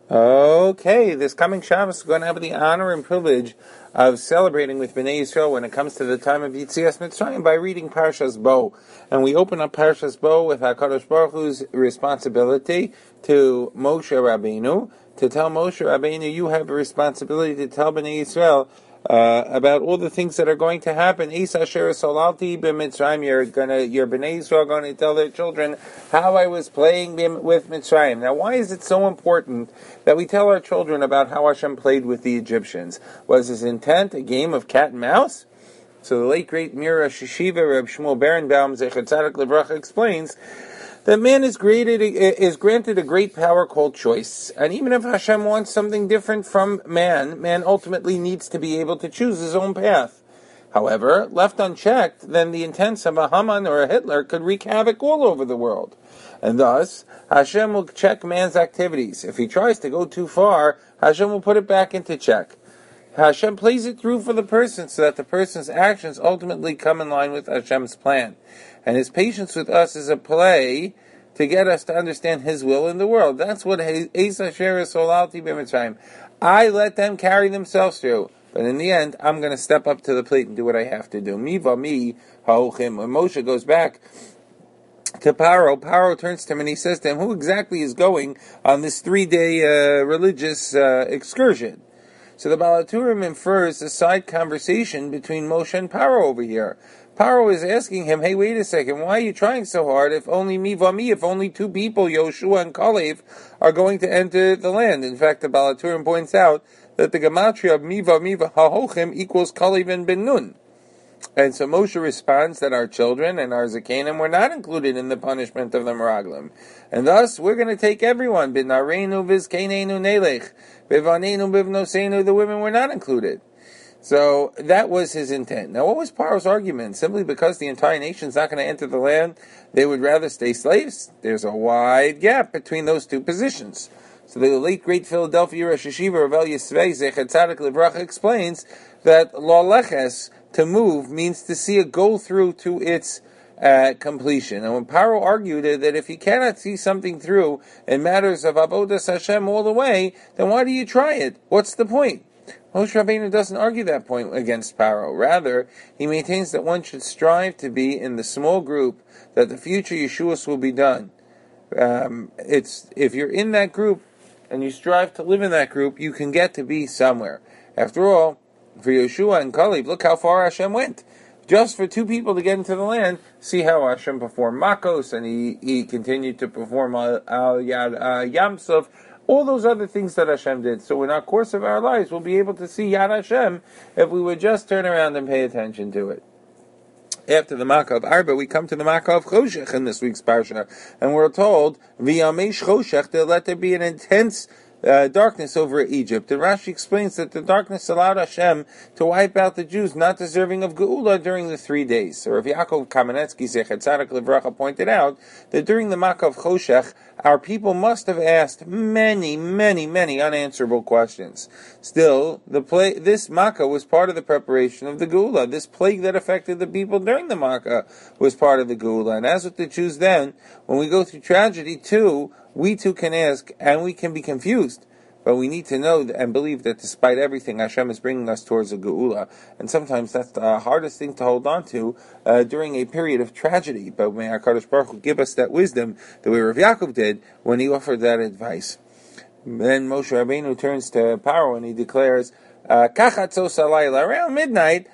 Okay, this coming Shabbos, we're going to have the honor and privilege of celebrating with Bnei Yisrael when it comes to the time of Yitzias Mitzrayim by reading Parshas Bo. And we open up Parshas Bo with HaKadosh Baruch Hu's responsibility to Moshe Rabbeinu, to tell Moshe Rabbeinu, you have a responsibility to tell Bnei Yisrael about all the things that are going to happen. Your Bnei Yisrael are going to tell their children how I was playing with Mitzrayim. Now, why is it so important that we tell our children about how Hashem played with the Egyptians? Was his intent a game of cat and mouse? So the late great Mira Shishiva Reb Shmuel Berenbaum Zecher Tzadik Livracha explains that man is granted a great power called choice. And even if Hashem wants something different from man ultimately needs to be able to choose his own path. However, left unchecked, then the intents of a Haman or a Hitler could wreak havoc all over the world. And thus, Hashem will check man's activities. If he tries to go too far, Hashem will put it back into check. Hashem plays it through for the person so that the person's actions ultimately come in line with Hashem's plan. And his patience with us is a play to get us to understand his will in the world. That's what Esa Sheres Solalti B'Mitzrayim. I let them carry themselves through. But in the end, I'm going to step up to the plate and do what I have to do. Mi v'mi ha'ochim. When Moshe goes back to Paro turns to him and he says to him, who exactly is going on this 3-day religious excursion? So the Baal HaTurim infers a side conversation between Moshe and Paro over here. Paro is asking him, hey, wait a second, why are you trying so hard if only if only 2 people, Yoshua and Kalev, are going to enter the land? In fact, the Baal HaTurim points out that the gematria of mi ha'ochim equals Kalev and Ben Nun. And so Moshe responds that our children and our Zakanim were not included in the punishment of the Meraglim. And thus, we're going to take everyone. B'nareinu v'zkeneinu nelech. B'vaneinu b'vnoseinu, the women were not included. So that was his intent. Now, what was Paro's argument? Simply because the entire nation is not going to enter the land, they would rather stay slaves? There's a wide gap between those two positions. So the late great Philadelphia Rosh Hashiva Rav Yisvei Zecher Tzadik Livracha explains that laleches, to move, means to see it go through to its completion. And when Paro argued that if you cannot see something through in matters of Avodas Hashem all the way, then why do you try it? What's the point? Moshe Rabbeinu doesn't argue that point against Paro. Rather, he maintains that one should strive to be in the small group that the future Yeshuas will be done. If you're in that group and you strive to live in that group, you can get to be somewhere. After all, for Yeshua and Kalev, look how far Hashem went. Just for 2 people to get into the land, see how Hashem performed Makos, and he continued to perform Al Yad Yamsuf, all those other things that Hashem did. So in our course of our lives, we'll be able to see Yad Hashem if we would just turn around and pay attention to it. After the Makkah of Arba, we come to the Makkah of Choshech in this week's Parsha, and we're told, V'yamesh Choshech, to let there be an intense darkness over Egypt. And Rashi explains that the darkness allowed Hashem to wipe out the Jews not deserving of Geula during the 3 days. So Rav Yaakov Kamenetsky Zecher Tzadik Livracha pointed out that during the Makkah of Choshech, our people must have asked many unanswerable questions. Still, this Makkah was part of the preparation of the Geula. This plague that affected the people during the Makkah was part of the Geula. And as with the Jews then, when we go through tragedy too, we too can ask, and we can be confused. But we need to know and believe that despite everything, Hashem is bringing us towards a geula. And sometimes that's the hardest thing to hold on to during a period of tragedy. But may our HaKadosh Baruch Hu give us that wisdom the way Rav Yaakov did when he offered that advice. Then Moshe Rabbeinu turns to Paro and he declares, Kachatzos halayla, around midnight,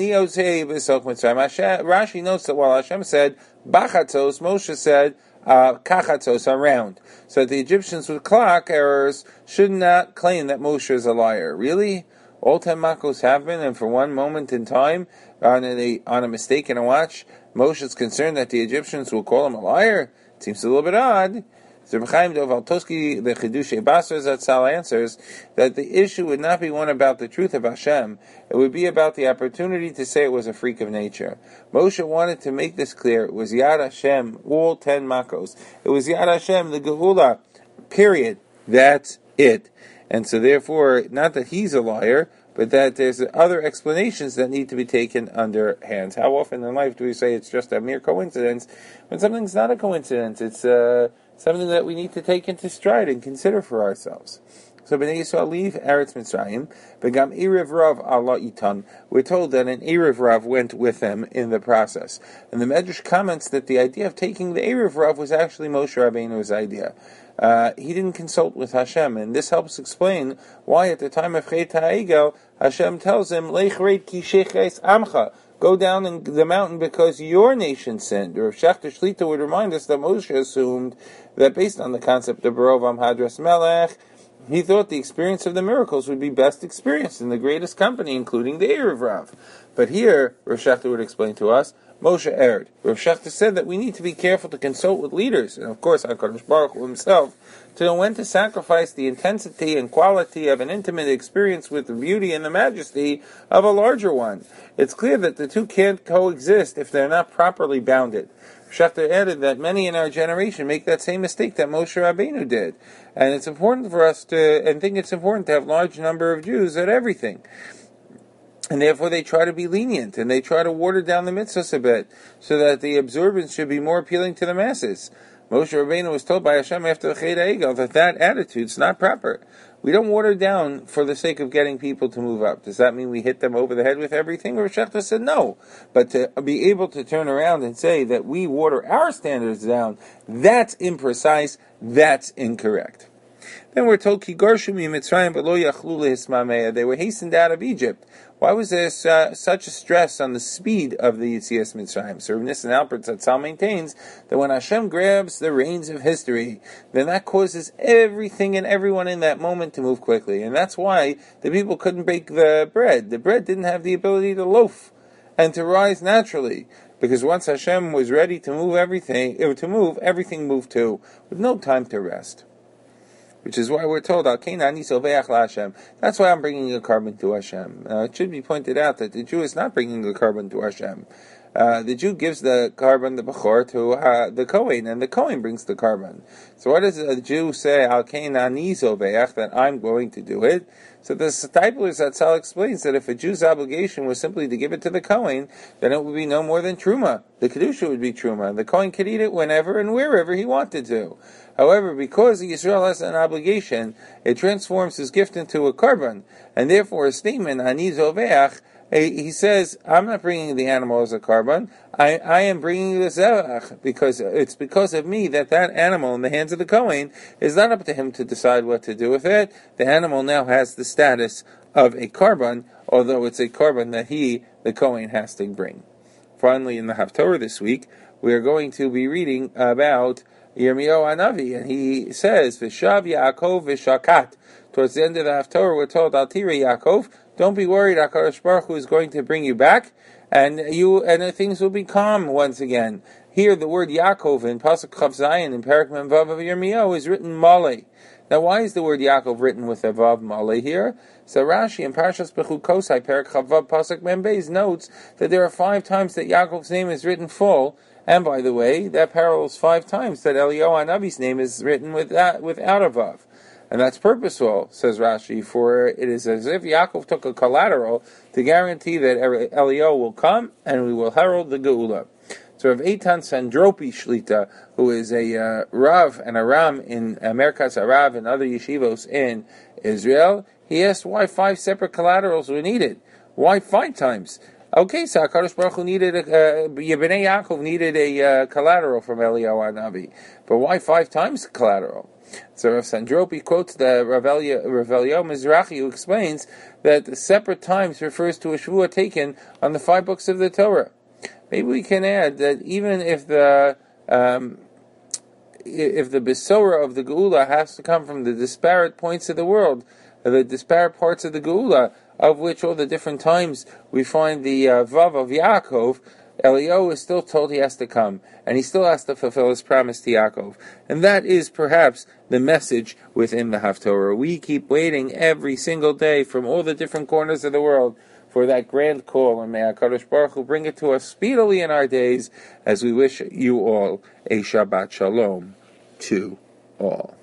Rashi notes that while Hashem said, Bachatzos, Moshe said, kachatzos, around. So that the Egyptians with clock errors should not claim that Moshe is a liar. Really? All 10 makos happen, and for one moment in time, on a mistake in a watch, Moshe is concerned that the Egyptians will call him a liar? It seems a little bit odd. So Chaim Dov Altoski, the Chidushei Basar Zatzal, answers that the issue would not be one about the truth of Hashem, it would be about the opportunity to say it was a freak of nature. Moshe wanted to make this clear. It was Yad Hashem, all 10 makos. It was Yad Hashem, the Geula, period. That's it. And so therefore, not that he's a liar, but that there's other explanations that need to be taken under hands. How often in life do we say it's just a mere coincidence when something's not a coincidence? It's something that we need to take into stride and consider for ourselves. So Bnei Yisrael leave Eretz Mitzrayim, Begam Erev Rav Allah Itan. We're told that an Erev Rav went with them in the process. And the Medrash comments that the idea of taking the Erev Rav was actually Moshe Rabbeinu's idea. He didn't consult with Hashem, and this helps explain why at the time of Chet HaEgel, Hashem tells him, Lech reit ki sheches amcha, go down in the mountain because your nation sinned. Or Shachter Shlita would remind us that Moshe assumed that based on the concept of Barovam Hadras Melech, he thought the experience of the miracles would be best experienced in the greatest company, including the Erev Rav. But here, Rav Shachter would explain to us, Moshe erred. Rav Shachter said that we need to be careful to consult with leaders, and of course HaKadosh Baruch Hu himself, to know when to sacrifice the intensity and quality of an intimate experience with the beauty and the majesty of a larger one. It's clear that the two can't coexist if they're not properly bounded. Shachter added that many in our generation make that same mistake that Moshe Rabbeinu did. And it's important for us it's important to have a large number of Jews at everything. And therefore they try to be lenient, and they try to water down the mitzvahs a bit, so that the observance should be more appealing to the masses. Moshe Rabbeinu was told by Hashem after the Chet HaEgel that attitude's not proper. We don't water down for the sake of getting people to move up. Does that mean we hit them over the head with everything? Rav Shachter said no. But to be able to turn around and say that we water our standards down, that's imprecise, that's incorrect. Then we're told, Ki garshu miMitzrayim v'lo yachlu lehismameya. They were hastened out of Egypt. Why was there such a stress on the speed of the Yetzias Mitzrayim? So Rav Nissen Alpert Zatzal maintains that when Hashem grabs the reins of history, then that causes everything and everyone in that moment to move quickly. And that's why the people couldn't bake the bread. The bread didn't have the ability to loaf and to rise naturally. Because once Hashem was ready to move everything moved too, with no time to rest. Which is why we're told, that's why I'm bringing a carbon to Hashem. It should be pointed out that the Jew is not bringing the carbon to Hashem. The Jew gives the carbon, the Bechor, to the Kohen, and the Kohen brings the carbon. So what does the Jew say, that I'm going to do it? So the Steipler Zatzal explains that if a Jew's obligation was simply to give it to the Kohen, then it would be no more than Truma. The Kedusha would be Truma. The Kohen could eat it whenever and wherever he wanted to. However, because Yisrael has an obligation, it transforms his gift into a carbon, and therefore a statement, Ani Zoveach, he says, I'm not bringing the animal as a carbon, I am bringing the zevach, because it's because of me that animal in the hands of the Kohen is not up to him to decide what to do with it. The animal now has the status of a carbon, although it's a carbon that the Kohen, has to bring. Finally, in the Haftorah this week, we are going to be reading about Yirmiyahu Hanavi, and he says, V'shav Yaakov v'shakat. Towards the end of the Haftorah, we're told, Al tira Yaakov, don't be worried, HaKadosh Baruch Hu is going to bring you back, and things will be calm once again. Here, the word Yaakov in Pasuk Chav Zayin in Perek Mem Vav of Yirmiyahu is written Malay. Now, why is the word Yaakov written with a Vav Malay here? So Rashi in Parshas Bechukosai, Perek Chav Vav Pasuk Mem Beis notes that there are 5 times that Yaakov's name is written full, and by the way, that parallels 5 times that Eliyahu Hanavi's name is written without a Vav. And that's purposeful, says Rashi, for it is as if Yaakov took a collateral to guarantee that Eliyahu will come and we will herald the Geula. So Rav Eitan Sandropi Shlita, who is a Rav and a Ram in Merkaz Harav and other yeshivos in Israel, he asked why 5 separate collaterals were needed. Why 5 times? Okay, so HaKadosh Baruch Hu needed Bnei Yaakov needed a collateral from Eliyahu Hanavi. But why 5 times collateral? So Rav Sandropi quotes the Rav Eliyahu Mizrahi, who explains that the separate times refers to a shvuah taken on the 5 books of the Torah. Maybe we can add that even if the Besorah of the Geula has to come from the disparate points of the world, the disparate parts of the Geula, of which all the different times we find the Vav of Yaakov, Eliyahu is still told he has to come, and he still has to fulfill his promise to Yaakov. And that is perhaps the message within the Haftorah. We keep waiting every single day from all the different corners of the world for that grand call, and may HaKadosh Baruch Hu bring it to us speedily in our days, as we wish you all a Shabbat Shalom to all.